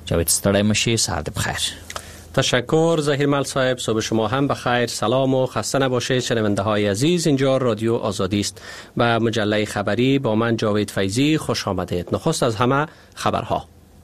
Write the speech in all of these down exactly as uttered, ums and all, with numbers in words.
جاوید ستړی مشی، سهار بخیر. تشکر ظهیرمل صاحب. صبح شما هم بخیر. سلام و خسته نباشید شنونده های عزیز. اینجا رادیو آزادی است و مجله خبری با من جاوید فیضی. خوش آمدید. نخست از همه خبرها.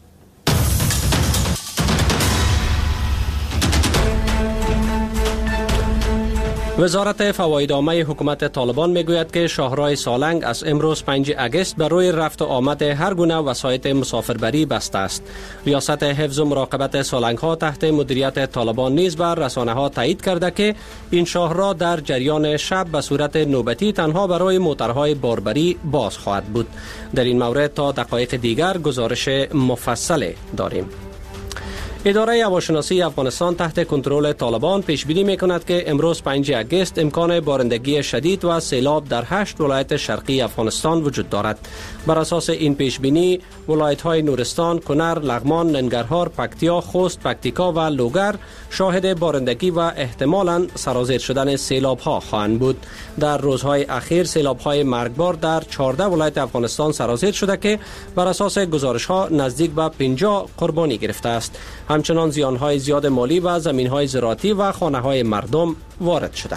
وزارت فوایدنامه حکومت طالبان میگوید که شاهراه سالنگ از امروز پنجم اگست بر روی رفت و آمد هر گونه وسایط مسافربری بسته است. ریاست حفظ و مراقبت سالنگ ها تحت مدیریت طالبان نیز بر رسانه ها تایید کرده که این شاهراه در جریان شب به صورت نوبتی تنها برای موترهای باربری باز خواهد بود. در این مورد تا دقایق دیگر گزارش مفصل داریم. اداره هواشناسی افغانستان تحت کنترل طالبان پیش بینی می‌کند که امروز پنجم اگست امکان بارندگی شدید و سیلاب در هشت ولایت شرقی افغانستان وجود دارد. بر اساس این پیش بینی ولایت‌های نورستان، کنر، لغمان، ننگرهار، پکتیا، خوست، پکتیکا و لوگر شاهد بارندگی و احتمالاً سرازیر شدن سیلاب‌ها خواهند بود. در روزهای اخیر سیلاب‌های مرگبار در چهارده ولایت افغانستان سرازیر شده که بر اساس گزارش‌ها نزدیک به پنجاه قربانی گرفته است. همچنان زیانهای زیاد مالی و زمینهای زراعتی و خانه‌های مردم وارد شده.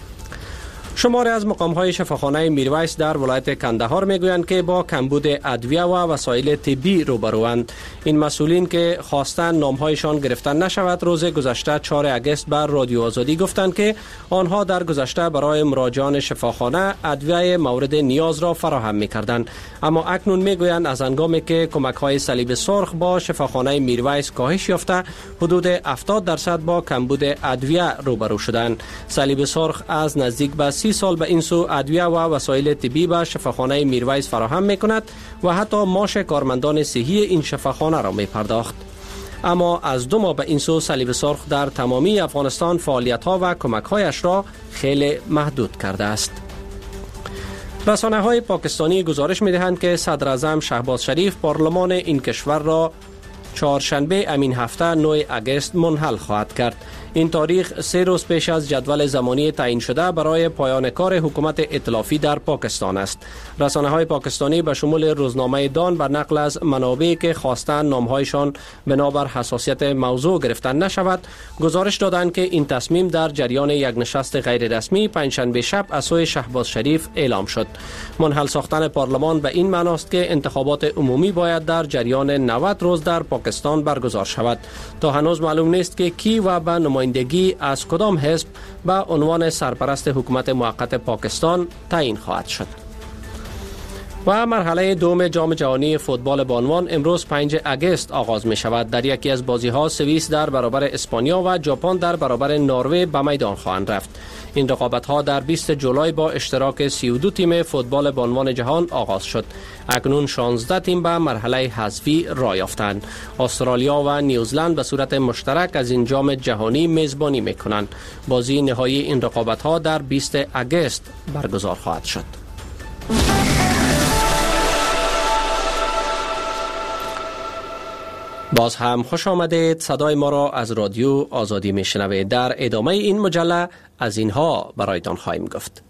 شماری از مقام‌های شفاخانه میرویس در ولایت کندهار میگویند که با کمبود ادویه و وسایل طبی روبروند. این مسئولین که خواستند نام‌هایشان گرفته نشود روز گذشته چهارم اگست بر رادیو آزادی گفتند که آنها در گذشته برای مراجعان شفاخانه ادویه مورد نیاز را فراهم می‌کردند، اما اکنون میگویند از هنگامی که کمک‌های صلیب سرخ با شفاخانه میرویس کاهش یافته حدود هفتاد درصد با کمبود ادویه روبرو شدند. صلیب سرخ از نزدیک به سی سال به این سو ادویه و وسایل طبی به شفاخانه میرویس فراهم میکند و حتی معاش کارمندان صحی این شفاخانه را می پرداخت. اما از دو ماه به این سو صلیب سرخ در تمامی افغانستان فعالیت ها و کمک هایش را خیلی محدود کرده است. رسانه های پاکستانی گزارش می دهند که صدر اعظم شهباز شریف پارلمان این کشور را چهارشنبه امین هفته نهم اگست منحل خواهد کرد. این تاریخ سه روز پیش از جدول زمانی تعیین شده برای پایان کار حکومت ائتلافی در پاکستان است. رسانه‌های پاکستانی به شمول روزنامه دان بر نقل از منابعی که خواستند نامهایشان بنابر حساسیت موضوع گرفته نشود گزارش دادند که این تصمیم در جریان یک نشست غیر رسمی پنجشنبه شب از سوی شهباز شریف اعلام شد. منحل ساختن پارلمان به این معنی است که انتخابات عمومی باید در جریان نود روز در پاکستان برگزار شود. تا هنوز معلوم نیست که کی و به نمایندگی از کدام حزب به عنوان سرپرست حکومت موقت پاکستان تعیین خواهد شد. و مرحله دوم جام جهانی فوتبال به عنوان امروز پنجم اگست آغاز می شود. در یکی از بازی ها سوئیس در برابر اسپانیا و ژاپن در برابر نروژ به میدان خواهند رفت. این رقابت ها در بیستم جولای با اشتراک سی و دو تیم فوتبال به عنوان جهان آغاز شد. اکنون شانزده تیم به مرحله حذفی راه یافتند. استرالیا و نیوزلند به صورت مشترک از این جام جهانی میزبانی میکنند. بازی نهایی این رقابت ها در بیستم اگست برگزار خواهد شد. باز هم خوش آمدید. صدای ما را از رادیو آزادی میشنوید. در ادامه این مجله از اینها برایتان خواهیم گفت.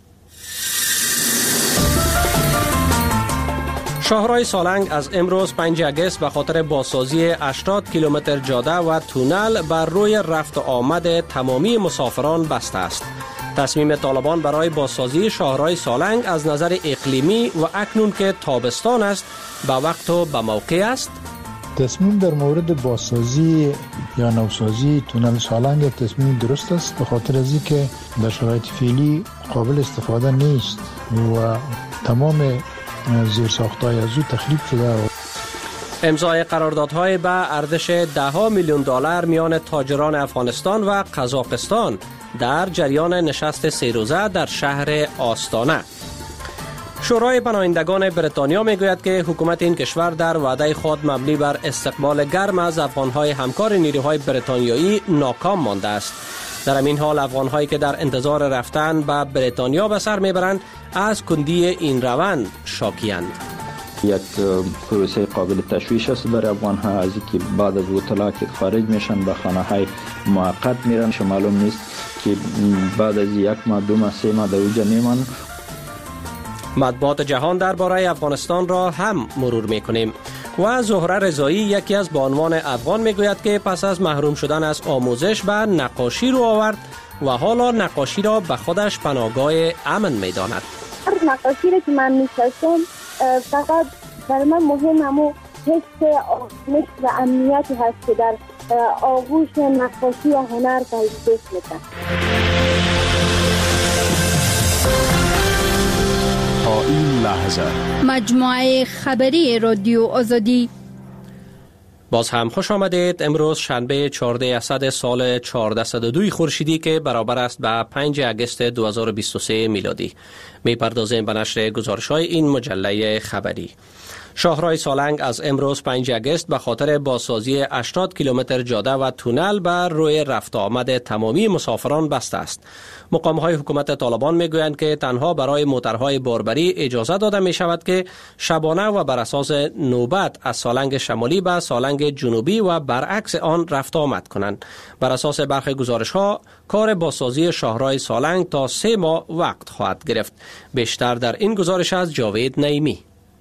شاهراه سالنگ از امروز پنجم اگست به خاطر بازسازی هشتاد کیلومتر جاده و تونل بر روی رفت و آمد تمامی مسافران بسته است. تصمیم طالبان برای بازسازی شاهراه سالنگ از نظر اقلیمی و اکنون که تابستان است به وقت و به موقع است. تصمیم در مورد بازسازی یا نوسازی تونل سالنگ تصمیم درست است، به خاطر از اینکه در شرایط فعلی قابل استفاده نیست و تمام زیرساخت‌های از او تخریب شده. امضای قراردادهای به ارزش ده میلیون دلار میان تاجران افغانستان و قزاقستان در جریان نشست سه روزه در شهر آستانه. شورای پناهندگان بریتانیا میگوید که حکومت این کشور در وعده خود مبنی بر استقبال گرم از افغانهای همکار نیروهای بریتانیایی ناکام مانده است. در همین حال افغانهایی که در انتظار رفتن به بریتانیا به سر میبرند از کندی این روند شاکی‌اند. یک پروسه قابل تشویش است برای افغان‌ها از اینکه بعد از اطلاع که خارج میشن به خانه‌های موقت میرن، معلوم نیست که بعد از یک ماه دو ماه سه ماه در اونجا میمانند. مطبوعات جهان درباره افغانستان را هم مرور میکنیم. و زهره رضایی یکی از بانوان افغان میگوید که پس از محروم شدن از آموزش به نقاشی رو آورد و حالا نقاشی را به خودش پناهگاه امن میداند. نقاشی را که من می‌کشم فقط برای من مهم همون حس آرامش و امنیتی هست که در آغوش نقاشی و هنر تجسس می‌کنم. تا این لحظه مجموعه خبری رادیو آزادی. باز هم خوش آمدید. امروز شنبه چهاردهم اسد سال چهارصد و دو خورشیدی که برابر است به پنجم اگست دو هزار و بیست و سه میلادی. میپردازیم به نشر گزارش‌های این مجله خبری. شاهراه سالنگ از امروز پنجم اگست به خاطر بازسازی هشتاد کیلومتر جاده و تونل بر روی رفت آمد تمامی مسافران بسته است. مقام‌های حکومت طالبان میگویند که تنها برای موترهای باربری اجازه داده می شود که شبانه و بر اساس نوبت از سالنگ شمالی به سالنگ جنوبی و برعکس آن رفت آمد کنند. بر اساس برخی گزارش‌ها کار بازسازی شاهراه سالنگ تا سه ماه وقت خواهد گرفت. بیشتر در این گزارش از جاوید نعیمی.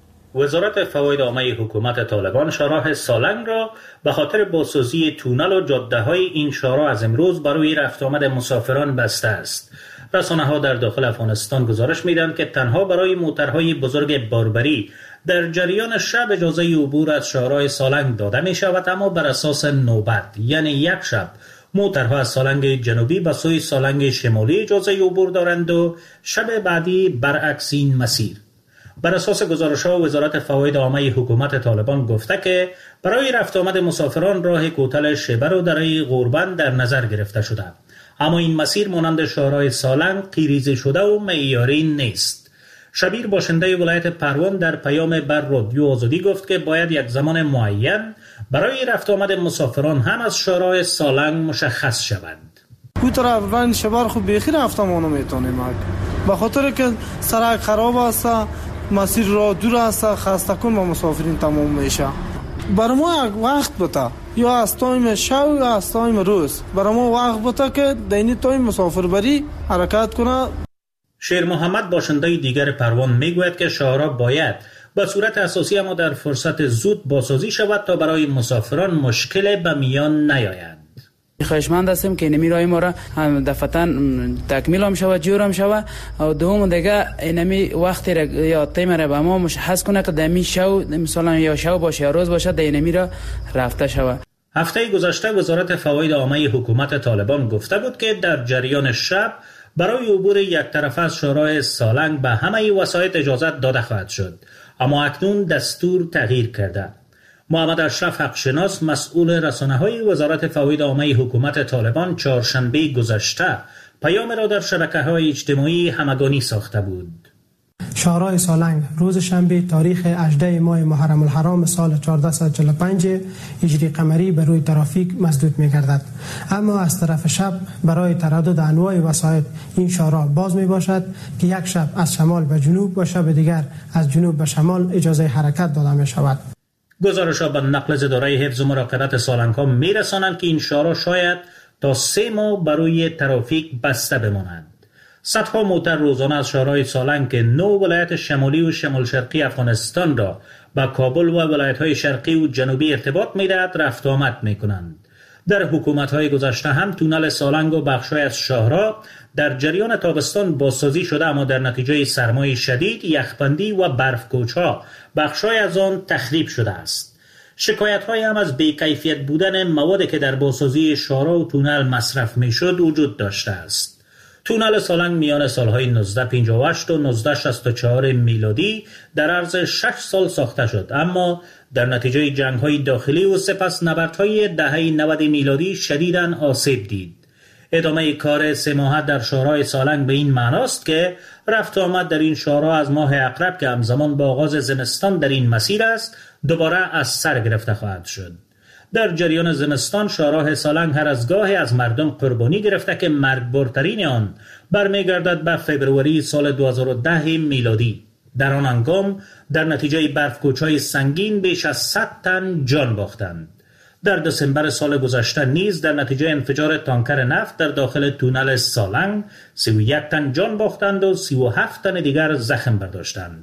وزارت فواید عامه حکومت طالبان شاهراه سالنگ را به خاطر بازسازی تونل و جاده‌های این شاهراه از امروز برای رفت آمد مسافران بسته است. رسانه‌ها در داخل افغانستان گزارش می‌دهند که تنها برای موترهای بزرگ باربری در جریان شب اجازه عبور از شاهراه سالنگ داده می‌شود، اما بر اساس نوبت، یعنی یک شب موترها از سالنگ جنوبی به سوی سالنگ شمالی اجازه عبور دارند و شب بعدی برعکس این مسیر. بر اساس گزارش‌ها وزارت فواید عامه حکومت طالبان گفته که برای رفت آمد مسافران راه کوتل شبر و دره غوربند در نظر گرفته شده، اما این مسیر مانند شاهراه سالنگ قیریزی شده و معیاری نیست. شبیر باشنده ولایت پروان در پیام بر رادیو آزادی گفت که باید یک زمان معین برای رفت آمد مسافران هم از شاهراه سالنگ مشخص شود. او طرف راه شبر خوب بیخی رفتم اونو میتونیم به خاطر که سرک خراب است، مسیر را دور است، خسته کن با مسافرین تمام میشه. برای ما یک وقت بده، یا از تایم شب یا از تایم روز برای ما وقت بده که دینی تایم مسافر بری حرکت کنه. شیر محمد باشنده دیگر پروان میگوید که شاهراه باید به صورت اساسی اما در فرصت زود بازسازی شود تا برای مسافران مشکل به میان نیاید. خواهشمند هستیم که اینمی راه ما را دفعتاً تکمیل هم شود، جور هم شود و دوم دیگه اینمی وقت یا تایم را به ما مشخص کنه که دمی شو مثلا یا شو باشه یا روز باشه در اینمی را رفته شود. هفته گذشته وزارت فواید عامه حکومت طالبان گفته بود که در جریان شب برای عبور یک طرفه از شاهراه سالنگ به همه وسایط اجازه داده خواهد شد، اما اکنون دستور تغییر کرده. محمد اشرف حقشناس مسئول رسانه‌های وزارت فواید عامه حکومت طالبان چهارشنبه گذشته پیام را در شبکه‌های اجتماعی همگانی ساخته بود. شاهراه سالنگ روز شنبه تاریخ هجدهم ماه محرم الحرام سال چهارصد و چهل و پنج هجری قمری بر روی ترافیک مسدود می‌گردد، اما از طرف شب برای تردد انواع وسایط این شاهراه باز میباشد که یک شب از شمال به جنوب و شب دیگر از جنوب به شمال اجازه حرکت داده می‌شود. گزارش‌ها به نقل از اداره حفظ و مراقبت سالنگ‌ها می‌رسانند که این شاهراه شاید تا سه ماه برای ترافیک بسته بماند. صدها موتر روزانه از شاهراه سالنگ که نو ولایت شمالی و شمال شرقی افغانستان را با کابل و ولایت‌های شرقی و جنوبی ارتباط می‌دهد رفت آمد می‌کنند. در حکومت‌های گذشته هم تونل سالنگ و بخش‌های از شاهراه در جریان تابستان بازسازی شده، اما در نتیجه سرمای شدید، یخبندی و برف‌کوچ‌ها بخش‌های از آن تخریب شده است. شکایت‌های هم از بی‌کیفیت بودن موادی که در بازسازی شاهراه و تونل مصرف می‌شد وجود داشته است. تونل سالنگ میان سالهای نوزده پنجاه و هشت و نوزده شصت و چهار میلادی در عرض شش سال ساخته شد، اما در نتیجه جنگ‌های داخلی و سپس نبردهای دهه نود میلادی شدیداً آسیب دید. ادامه کار سه ماهه در شاهراه سالنگ به این معناست که رفت آمد در این شاهراه از ماه اقرب که همزمان با آغاز زمستان در این مسیر است دوباره از سر گرفته خواهد شد. در جریان زمستان شاهراه سالنگ هر از گاهی از مردم قربانی گرفته که مرگبارترین آن برمیگردد به فبروری سال دو هزار و ده میلادی. در آن هنگام در نتیجه برف‌کوچ‌های سنگین بیش از صد تن جان باختند. در دسامبر سال گذشته نیز در نتیجه انفجار تانکر نفت در داخل تونل سالنگ سی و یک تن جان باختند و سی و هفت تن دیگر زخم برداشتند.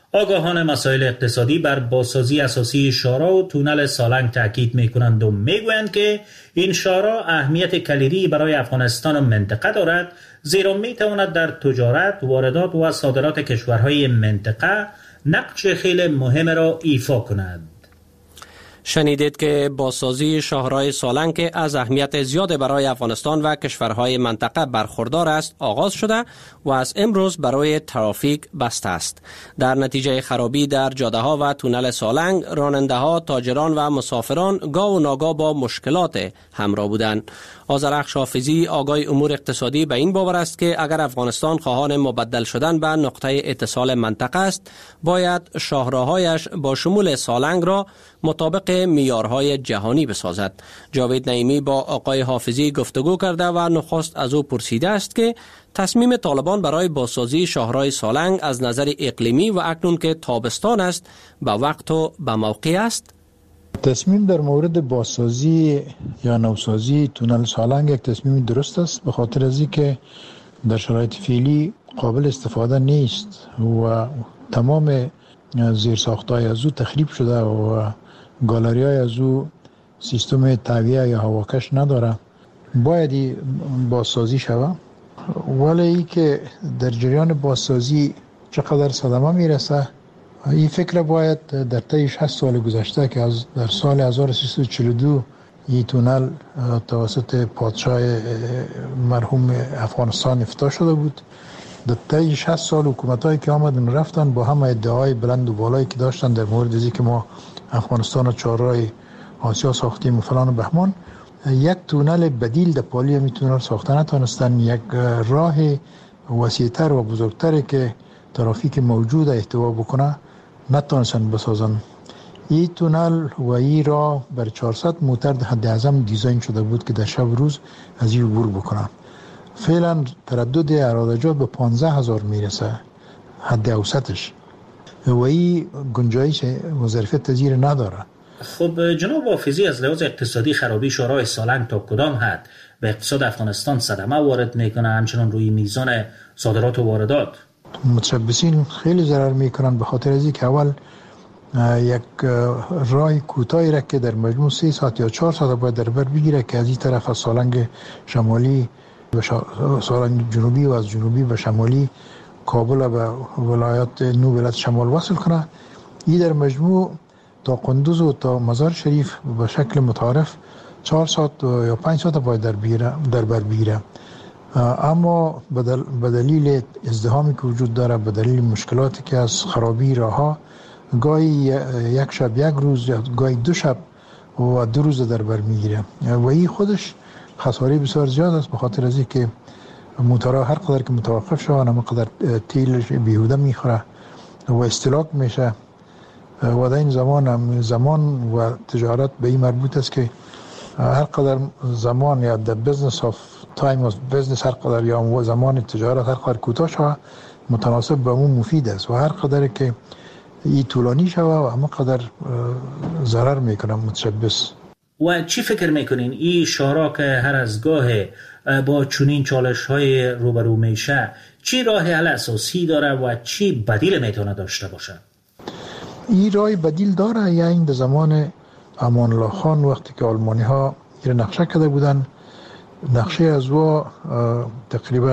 آگاهان مسائل اقتصادی بر بازسازی اساسی شارا و تونل سالنگ تاکید میکنند و میگویند که این شارا اهمیت کلیدی برای افغانستان و منطقه دارد، زیرا میتواند در تجارت، واردات و صادرات کشورهای منطقه نقش خیلی مهم را ایفا کند. شنیدید که بازسازی شاهراه سالنگ که از اهمیت زیاد برای افغانستان و کشورهای منطقه برخوردار است آغاز شده و از امروز برای ترافیک بسته است. در نتیجه خرابی در جاده ها و تونل سالنگ، راننده ها، تاجران و مسافران گاه و ناگاه با مشکلات همراه بودند. آذرخش حافظی آگاه امور اقتصادی به این باور است که اگر افغانستان خواهان مبدل شدن به نقطه اتصال منطقه است، باید شاهراهایش با شمول سالنگ را مطابق معیارهای جهانی بسازد. جاوید نعیمی با آقای حافظی گفتگو کرده و نخست از او پرسیده است که تصمیم طالبان برای بازسازی شاهراه سالنگ از نظر اقلیمی و اکنون که تابستان است به وقت و به موقع است. تصمیم در مورد بازسازی یا نوسازی تونل سالنگ یک تصمیم درست است، به خاطر از اینکه در شرایط فعلی قابل استفاده نیست و تمام زیرساخت‌های از او تخریب شده و گالری‌های از او سیستم تهویه یا هواکش نداره. باید بازسازی شود، ولی ای که در جریان بازسازی چقدر صدمه میرسه، این فکر باید در طی شصت سال گذشته که از در سال هزار و سیصد و چهل و دو این تونل توسط پادشاه مرحوم افغانستان افتتاح شده بود، در طی شصت سال حکومتایی که آمدن رفتن با همه ادعای بلند و بالایی که داشتن در مورد ازی که ما افغانستان و چهارراه آسیا ساختیم و فلان و بهمان، یک تونل بدیل در پالی همی تونل ساخته نتونستن. یک راه وسیع‌تر و بزرگتری که ترافیک موجود احتوا بکنه نتونستن بسازن. این تونل و این راه بر چهارصد موتر در حد اعظم دیزاین شده بود که در شب روز از این عبور بکنه. فعلا تردد ارادجات به پانزده هزار میرسه حد اوسطش و این گنجایش و ظرفیت تزییر نداره. خب جناب حافظی، از لحاظ اقتصادی خرابی شاهراه سالنگ تا کدام حد به اقتصاد افغانستان صدمه وارد میکنه، همچنان روی میزان صادرات و واردات؟ متشبثین خیلی ضرر میکنن، به خاطر از اینکه اول یک راه کوتاهی را که در مجموع سه ساعت یا چهار ساعت باید در بر بگیره که از این طرف از سالنگ شمالی و سالنگ جنوبی و از جنوبی و شمالی کابل و ولایات نو ولایت شمال وصل کنه، این در مجموع تا قندوز و تا مزار شریف به شکل متعارف چهار ساعت یا پنج ساعت باید در بگیره در بر بگیره. اما به دلیل ازدحامی که وجود داره، به دلیل مشکلاتی که از خرابی راهها، گاهی یک شب یک روز یا گاهی دو شب و دو روز در بر میگیره و این خودش خساره بسیار زیاد است، به خاطر از اینکه موتورها هر قدر که متوقف شوند هم قدر تیل بیهوده میخوره و استهلاک میشه و در این زمان هم زمان و تجارت به این مربوط است که هر قدر زمان یا در بزنس آف تایم آف بزنس هر قدر یا زمان تجارت هر قدر کوتاه شود متناسب به اون مفید است و هر قدر که این طولانی شود و همه قدر ضرر میکنه متشبث. و چی فکر میکنین این شاهراه که هر از گاه با چنین چالش های روبرو میشه چی راه حل اساسی داره و چی بدیل میتونه داشته باشه؟ این راه بدیل داره. یعنی در زمان امان الله خان وقتی که آلمانی ها این نقشه کرده بودن، نقشه از او تقریبا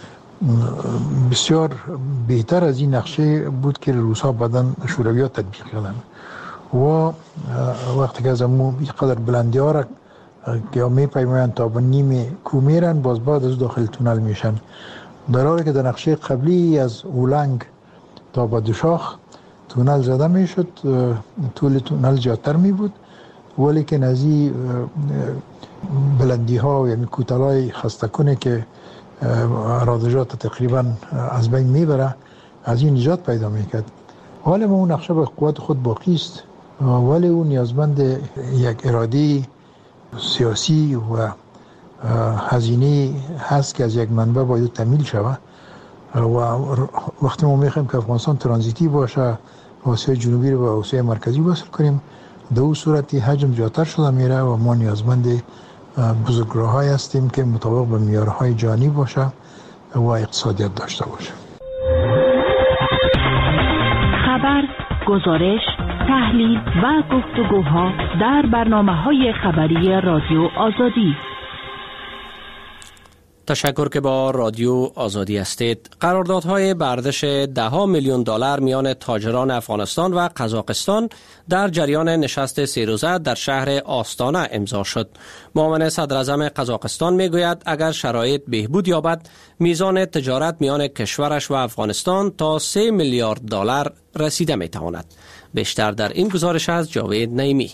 بسیار بهتر از این نقشه بود که روس ها بعدن شوروی ها تطبیق کردن و وقتی که از امو قدر بلندی ها را که می پیمایند تا به نیم کو میرن، باز بعد از داخل تونل میشن، در حالی که در نقشه قبلی از اولنگ تا به دوشاخ تونل زده میشد، طول تونل زیادتر می بود، ولی که نزی بلندی ها یعنی کوتلای خسته کنه که رادجات تقریبا از بین میبره، از این نجات پیدا میکرد. حالا ما اون نقشه به قوت خود باقی است، ولی اون نیازمند یک اراده سیاسی و هزینه هست که از یک منبع باید تامین شود و وقتی ما میخوایم که افغانستان ترانزیتی باشه، آسیای جنوبی رو به آسیای مرکزی وصل کنیم، در اون صورتی حجم زیادتر شده میره و ما نیازمند بزرگراه‌های هستیم که مطابق به معیارهای جهانی باشه و اقتصادیت داشته باشه. خبر گزارش، تحلیل و گفتگوها در برنامه‌های خبری رادیو آزادی. تشکر که با رادیو آزادی هستید. قراردادهای برداشت ده میلیون دلار میان تاجران افغانستان و قزاقستان در جریان نشست سه روزه در شهر آستانه امضا شد. معاون صدر اعظم قزاقستان میگوید اگر شرایط بهبود یابد میزان تجارت میان کشورش و افغانستان تا سه میلیارد دلار رسیده میتواند. بیشتر در این گزارش از جاوید نعیمی.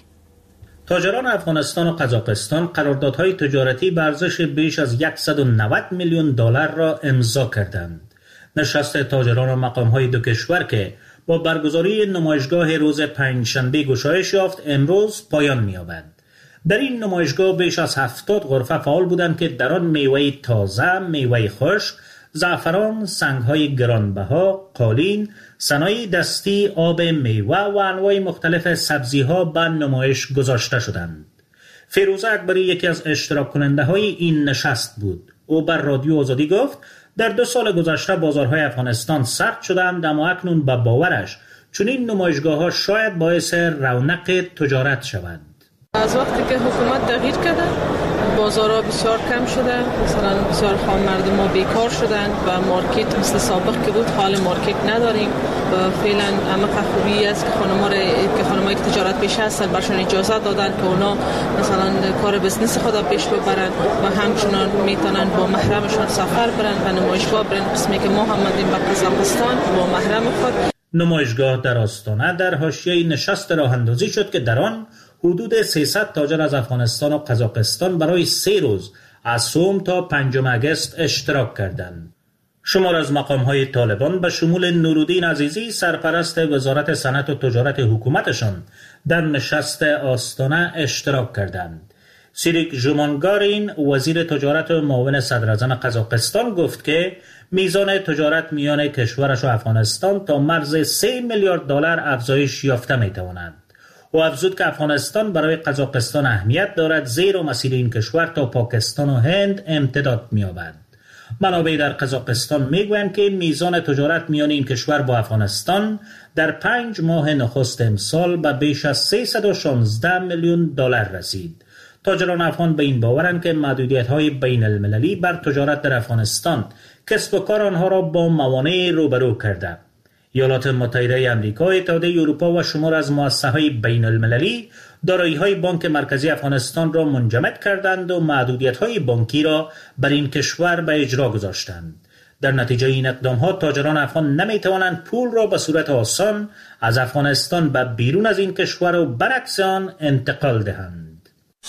تاجران افغانستان و قزاقستان قراردادهای تجارتی به ارزش بیش از صد و نود میلیون دلار را امضا کردند. نشست تاجران و مقام‌های دو کشور که با برگزاری نمایشگاه روز پنجشنبه گشایش یافت امروز پایان می‌یابد. در این نمایشگاه بیش از هفتاد غرفه فعال بودند که در آن میوه تازه، میوه خشک، زعفران، سنگ‌های گرانبها، قالین، صنایع دستی، آب میوه و انواع مختلف سبزی‌ها به نمایش گذاشته شدند. فیروزه اکبری یکی از اشتراک کننده های این نشست بود. او بر رادیو آزادی گفت در دو سال گذشته بازارهای افغانستان سرد شدند، اما اکنون به باورش چنین نمایشگاه‌ها شاید باعث رونق تجارت شوند. از وقتی که حکومت تغییر کرده بازارها بسیار کم شده، مثلا بسیار خام مردم ها بیکار شدند و مارکت مثل سابق که بود حال مارکت نداریم و فعلا همه خوبی است که خانم‌ها که خانم‌هایی که تجارت پیش هستن برشون اجازه دادن که اونا مثلا کار بزنس خود پیش ببرن و همچنان میتونن با محرمشون سفر برن و نمایشگاه برن، قسمی که ما هم مندیم به قزاقستان با محرم خود. نمایشگاه در آستانه در حاشیه نشست راه اندازی شد که در آن حدود سیصد تاجر از افغانستان و قزاقستان برای سه روز از سوم تا پنجم اگست اشتراک کردند. شمار از مقام‌های طالبان به شمول نورالدین عزیزی سرپرست وزارت صنعت و تجارت حکومتشان در نشست آستانه اشتراک کردند. سیریک ژومانگارین وزیر تجارت و معاون صدر اعظم قزاقستان گفت که میزان تجارت میان کشورش و افغانستان تا مرز سه میلیارد دلار افزایش یافته میتواند. او افزود که افغانستان برای قزاقستان اهمیت دارد زیرا مسیر این کشور تا پاکستان و هند امتداد می‌یابد. منابع در قزاقستان میگویند که میزان تجارت میان این کشور با افغانستان در پنج ماه نخست امسال به بیش از سیصد و شانزده میلیون دلار رسید. تاجران افغان به این باورند که محدودیت‌های بین المللی بر تجارت در افغانستان کسب و کار آنها را با موانع روبرو کرده. ایالات متحده آمریکا، اتحادیه اروپا و شمار از مؤسسه‌های بین المللی دارایی‌های بانک مرکزی افغانستان را منجمد کردند و محدودیت‌های بانکی را بر این کشور به اجرا گذاشتند. در نتیجه این اقدام‌ها تاجران افغان نمی‌توانند پول را به صورت آسان از افغانستان به بیرون از این کشور و برعکس آن انتقال دهند.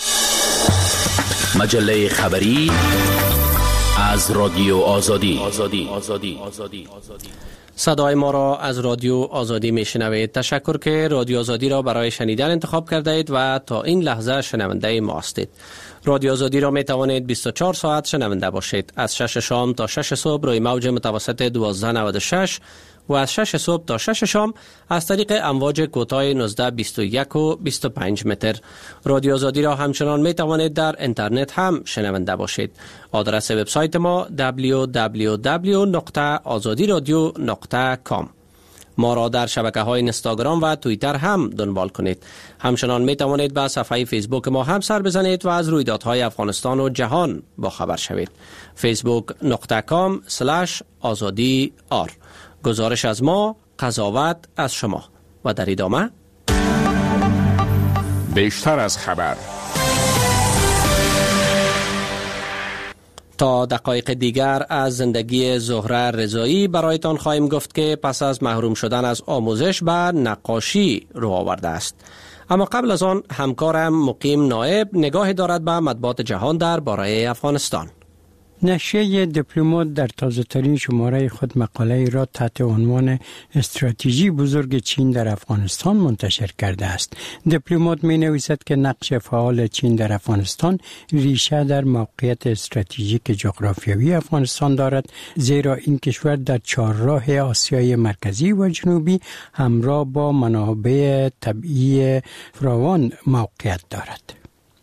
مجله خبری از رادیو آزادی. آزادی. آزادی. آزادی. آزادی. صدای ما را از رادیو آزادی میشنوید. تشکر که رادیو آزادی را برای شنیدن انتخاب کرده اید و تا این لحظه شنونده ما هستید. رادیو آزادی را می توانید بیست و چهار ساعت شنونده باشید. از شش شام تا شش صبح روی موج متوسط دوازده نود و شش و از شش صبح تا شش شام از طریق امواج کوتاه نوزده بیست و یک و بیست و پنج متر. رادیو آزادی را همچنان می توانید در اینترنت هم شنونده باشید. آدرس وبسایت ما دبلیو دبلیو دبلیو نقطه آزادی رادیو نقطه کام. ما را در شبکه‌های اینستاگرام و توییتر هم دنبال کنید. همچنان می توانید به صفحه فیسبوک ما هم سر بزنید و از رویدادهای افغانستان و جهان با خبر شوید. فیسبوک نقطه کام سلش آزادی آر. گزارش از ما، قضاوت از شما. و در ادامه بیشتر از خبر. تا دقایق دیگر از زندگی زهره رضایی برایتان خواهیم گفت که پس از محروم شدن از آموزش به نقاشی رو آورده است. اما قبل از آن همکارم مقیم نائب نگاه دارد به مطبوعات جهان در باره افغانستان. نشریه دیپلمات در تازه‌ترین شماره خود مقاله را تحت عنوان استراتژی بزرگ چین در افغانستان منتشر کرده است. دیپلمات می نویسد که نقش فعال چین در افغانستان ریشه در موقعیت استراتژیک جغرافیایی افغانستان دارد، زیرا این کشور در چهارراه آسیای مرکزی و جنوبی همراه با منابع طبیعی فراوان موقعیت دارد.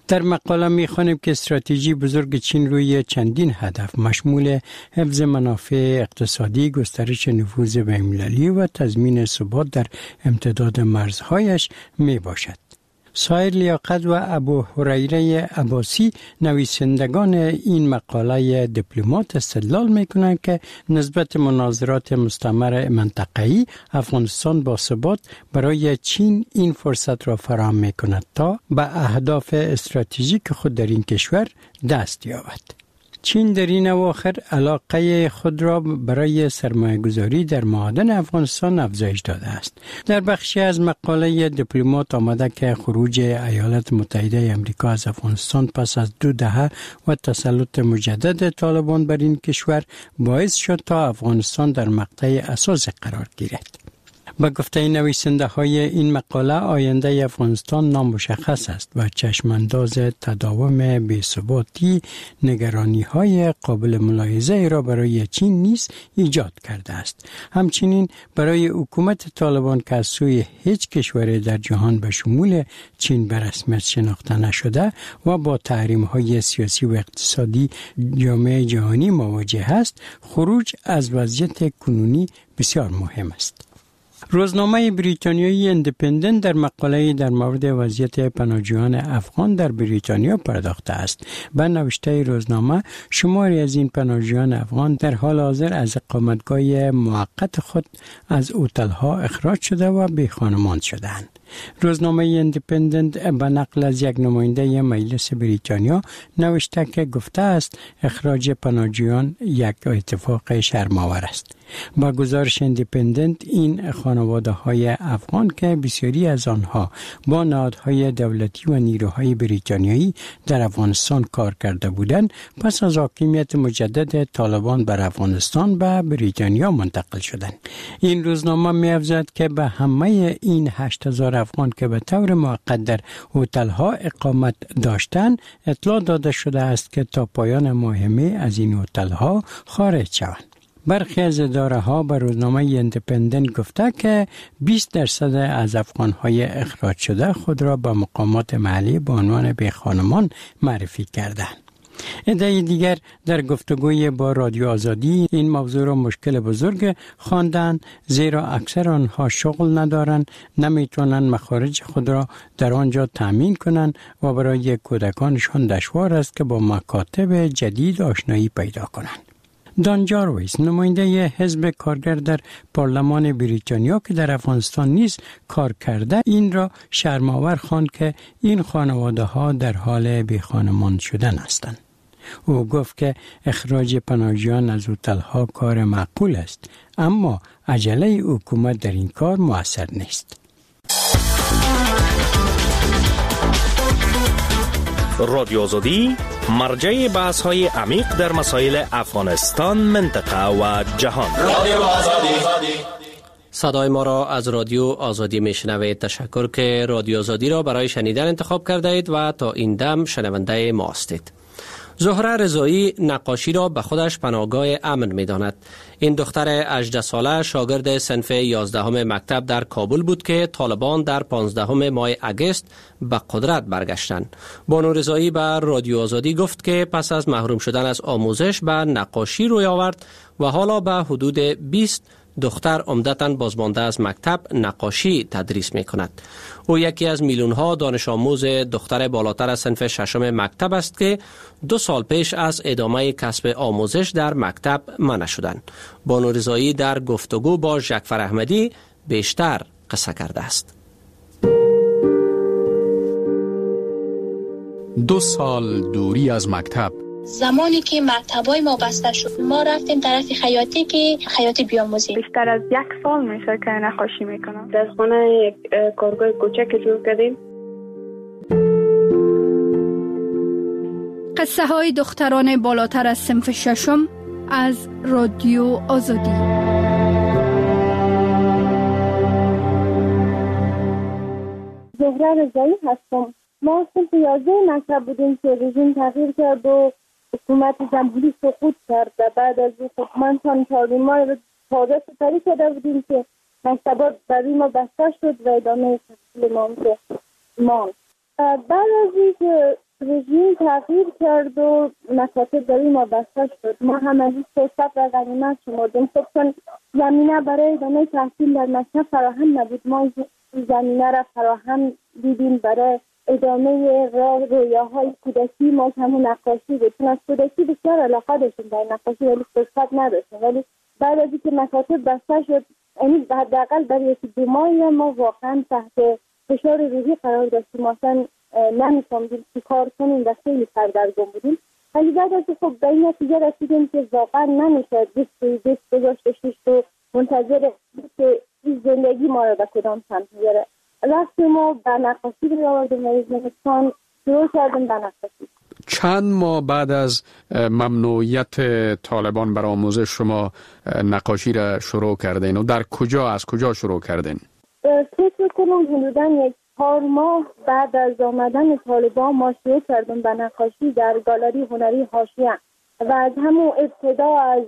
در مقاله می‌خوانیم که استراتژی بزرگ چین روی چندین هدف مشمول حفظ منافع اقتصادی، گسترش نفوذ بین‌المللی و تضمین ثبات در امتداد مرزهایش میباشد. سایر لیاقت و ابو هریره عباسی نویسندگان این مقاله دیپلمات استدلال میکنند که نسبت مناظرات مستمر منطقه‌ای افغانستان با ثبات برای چین این فرصت را فراهم میکند تا به اهداف استراتژیک خود در این کشور دست یابد. چین در این اواخر علاقه خود را برای سرمایه‌گذاری در معادن افغانستان افزایش داده است. در بخشی از مقاله دیپلمات آمده که خروج ایالات متحده آمریکا از افغانستان پس از دو دهه و تسلط مجدد طالبان بر این کشور باعث شد تا افغانستان در مقطع اساسی قرار گیرد. با گفته نویسنده های این مقاله آینده افغانستان نامشخص است و چشمانداز تداوم بی‌ثباتی نگرانی های قابل ملاحظه را برای چین نیز ایجاد کرده است. همچنین برای حکومت طالبان که از سوی هیچ کشور در جهان به شمول چین به رسمیت شناخته نشده و با تحریم های سیاسی و اقتصادی جامعه جهانی مواجه است، خروج از وضعیت کنونی بسیار مهم است. روزنامه بریتانیایی اندیپندنت در مقاله در مورد وضعیت پناهجویان افغان در بریتانیا پرداخته است. به نوشته روزنامه، شماری از این پناهجویان افغان در حال حاضر از اقامتگاه موقت خود از هتل‌ها اخراج شده و بی خانمان شدند. روزنامه اندیپندنت به نقل از یک نماینده مجلس بریتانیا نوشته که گفته است اخراج پناهجویان یک اتفاق شرم‌آور است. با گزارش اندیپندنت، این خانواده های افغان که بسیاری از آنها با نهادهای دولتی و نیروهای بریتانیایی در افغانستان کار کرده بودند، پس از حاکمیت مجدد طالبان بر افغانستان به بریتانیا منتقل شدند. این روزنامه می‌افزاید که به همه این هشت هزار افغان که به طور موقت در هتل‌ها اقامت داشتند اطلاع داده شده است که تا پایان ماه می از این هتل‌ها خارج شوند. برخی از اداره‌ها به روزنامه اندیپندنت گفته که بیست درصد از افغان‌های اخراج شده خود را به مقامات محلی به عنوان بی‌خانمان معرفی کردند. عده دیگر در گفتگوی با رادیو آزادی این موضوع را مشکل بزرگ خواندند، زیرا اکثر آنها شغل ندارند، نمیتوانند مخارج خود را در آنجا تامین کنند و برای کودکانشان دشوار است که با مکاتب جدید آشنایی پیدا کنند. دان جارویس، نماینده حزب کارگر در پارلمان بریتانیا که در افغانستان نیز کار کرده، این را شرم‌آور خواند که این خانواده ها در حال بی‌خانمان شدن هستند. او گفت که اخراج پناهجویان از هتل‌ها کار معقول است، اما عجله حکومت در این کار مؤثر نیست. رادیو آزادی مرجع بحث های عمیق در مسائل افغانستان، منطقه و جهان. رادیو آزادی. صدای ما را از رادیو آزادی میشنوید. تشکر که رادیو آزادی را برای شنیدن انتخاب کرده اید و تا این دم شنونده ما هستید. زهره رضایی نقاشی را به خودش پناهگاه امن می داند. این دختر هجده ساله شاگرد صنف یازدهم مکتب در کابل بود که طالبان در پانزدهم ماه اگست به قدرت برگشتند. بانو رضایی به رادیو آزادی گفت که پس از محروم شدن از آموزش به نقاشی روی آورد و حالا به حدود بیست دختر عمدتاً بازمانده از مکتب نقاشی تدریس می کند. او یکی از میلیون ها دانش آموز دختر بالاتر از صنف ششم مکتب است که دو سال پیش از ادامه کسب آموزش در مکتب منع شدند. بانو رضایی در گفتگو با ژکفر احمدی بیشتر قصه کرده است. دو سال دوری از مکتب. زمانی که مکتبای ما بسته شد، ما رفتیم طرف خیاطی که خیاطی بیاموزیم. بیشتر از یک سال میشه که نقاشی میکنم. در خانه یک کارگاه کوچک جور کردیم. قصه های دختران بالاتر از صنف ششم از رادیو آزادی. زهره رضایی هستم. ما صنف یازده مکتب بودیم که رژیم تغییر کرد و حکومت جمهوری سقوط کرد و بعد از این حکومت چند چهار ماه تازه سپری شده بودیم که مکتبات برای ما بسته شد و ادامه تحصیل ما ماند. بعد از این که رژیم تغییر کرد و مکاتب برای ما بسته شد. ما هم از این فرصت و غنیمت شمردیم. خب چون زمینه برای ادامه تحصیل در مکتب فراهم نبود، ما زمینه را فراهم دیدیم برای ادامه راه رویاهای کودکی. ما همون نقاشی بود، چون از کودکی بسیار علاقه داشتیم در نقاشی ولی فرصت نداشتیم. ولی بعد از اینکه مکاتب بسته شد، یعنی حداقل برای یکی دو ماه ما واقعا تحت فشار روحی قرار داشتیم. مثلا نمی‌فهمیدیم چی کار کنیم و خیلی سردرگم بودیم. ولی بعد از خب به این نتیجه رسیدیم که واقعا نمیشه دست روی دست گذاشته شد و منتظر که این زندگی ما رو به کدام سمت میبره. رفتیم ما به نقاشی رو آوردیم و زمستان شروع کردیم به نقاشی. چند ماه بعد از ممنوعیت طالبان بر آموزش شما نقاشی را شروع کردین و در کجا از کجا شروع کردین؟ فکر کنم حدوداً یک چهار ماه بعد از آمدن طالبان ما شروع کردیم به نقاشی در گالری هنری حاشیه و از همون ابتدا از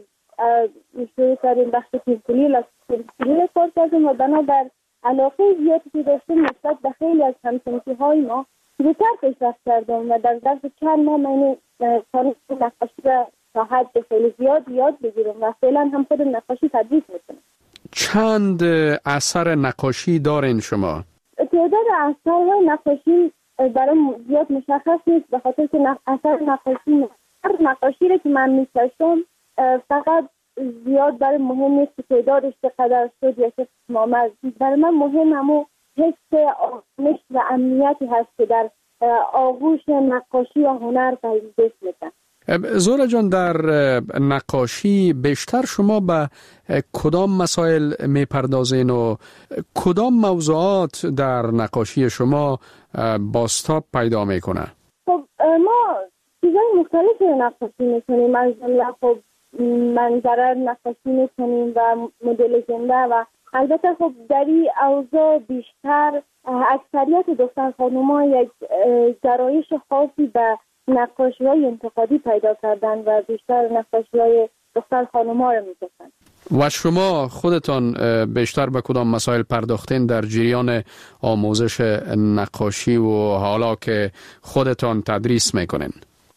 شروع کردیم بخش تیمپولی تیمپولی کار کردیم و بنابر علاقه زیادی که داشتیم نسبت به خیلی از همسنفی های ما زودتر پیشرفت کردیم و در ظرف چند ماه من کار نقاشی را تا حد خیلی زیاد یاد بگیرم و فعلا هم خود نقاشی تدریس میکنم. چند اثر نقاشی دارین شما؟ تعداد اثرهای نقاشی برای زیاد مشخص نیست، به خاطر که اثر نقاشی هر نقاشی را که من می‌کشم فقط زیاد برای مهم نیست که تعدادش چقدر شد یا چه قسم آمد. برای من مهم همون حس آرامش و امنیتی هست که در آغوش نقاشی و هنر پدید میاد. زهره جان، در نقاشی بیشتر شما به کدام مسائل میپردازین و کدام موضوعات در نقاشی شما بازتاب پیدا میکنه؟ خب ما چیزای مختلفی نقاشی میکنیم. از جمله خب منظره نقاشی میکنیم و مدل زنده و البته خب در این اوضاع بیشتر اکثریت دختر خانوما یک گرایش خاصی به نقاشی‌های انتقادی پیدا کردن و بیشتر نقاشی‌های دختر خانوما رو می‌کشن. و شما خودتان بیشتر به کدام مسائل پرداختین در جریان آموزش نقاشی و حالا که خودتان تدریس میکنین؟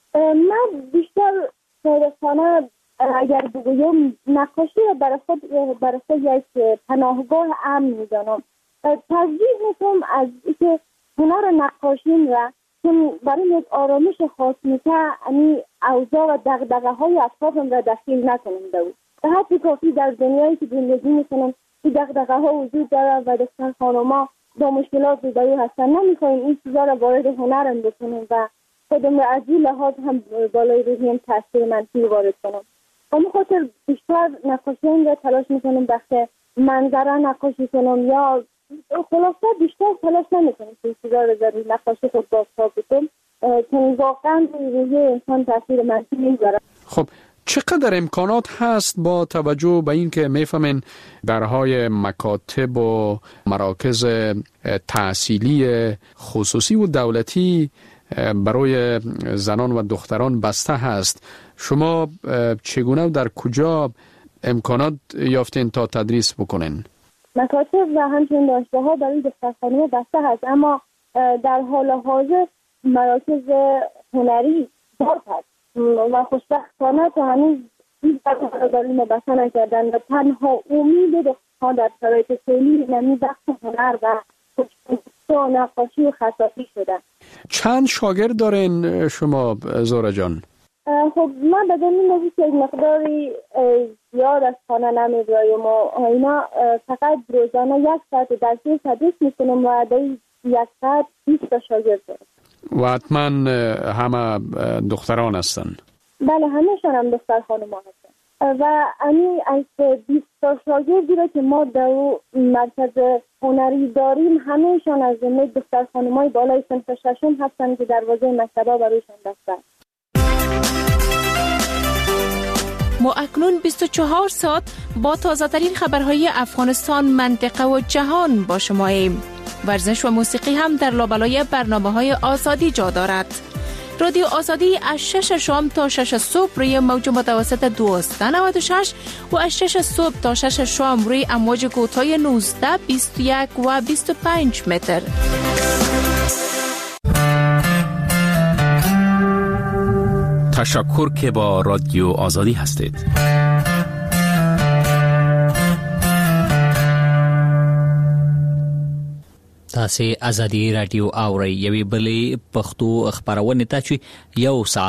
من بیشتر صادقانه اگر بگویم نقاشی رو برای خود برای خود یک پناهگاه امن می‌دانم. ترجیح می‌کنم از اینکه هنر نقاشی را چون برای یک آرامش خاص میشه یعنی اوضاع و دغدغه‌های اطرافم را دخیل نکنم دو. به حد کافی در دنیایی که زندگی میکنم این دغدغه‌ها وجود داره و دختر خانوما با مشکلات روبرو هستن. نمیخوایم این چیزا را وارد هنرم بکنیم و خودم را از این لحاظ هم بالای روحیم تاثیر منفی وارد کنم. همون خاطر بیشتر نقاشی را تلاش میکنم بخش منظره نقاشی کنم یا خلاصه بیشتر تلاش نمیکنم که چیزا رو در نقاشی خود بازتاب بکنم چون واقعا روی انسان تاثیر منفی میذاره. خب چقدر امکانات هست با توجه به این که میفهمین درهای مکاتب و مراکز تحصیلی خصوصی و دولتی برای زنان و دختران بسته هست، شما چگونه و در کجا امکانات یافتین تا تدریس بکنین؟ مکاتب و همچنین دانشگاه‌ها برای دخترخانه‌ها بسته هست، اما در حال حاضر مراکز هنری باز هست و خوشبختانه تا هنوز هیچ برای ما بسته نکردن و تنها امید دخترها در شرایط فعلی نمی بخش هنر و و نقاشی و خطاطی شدن. چند شاگرد دارین شما زهره جان؟ خب من به دلیل اینکه یک مقداری زیاد از خانه نمی‌برایم و اینا فقط روزانه یک ساعت درسی تدریس میکنم و در یک ساعت بیست تا شاگرد دارم. و حتما همه دختران هستن؟ بله همه‌شان هم دختر خانوما هستن و امی از بیست تا شاگردی را که ما در مرکز هنری داریم همه‌شان از جمله دختر خانومای بالای صنف ششم هستن که دروازه مکتب‌ها برایشان بسته است. ما اکنون بیست و چهار ساعت با تازه ترین خبرهای افغانستان، منطقه و جهان با شماییم. ورزش و موسیقی هم در لابلای برنامه‌های آزادی جا دارد. رادیو آزادی از شش شام تا شش صبح روی موج متوسط دویست و نود و شش و از شش صبح تا شش شام روی امواج کوتاه نوزده، بیست و یک و بیست و پنج متر. تشکر که با رادیو آزادی هستید. تاسې ازادي رادیو اورئ، یوې بلې پښتو خبرونه ته چې یو ساعت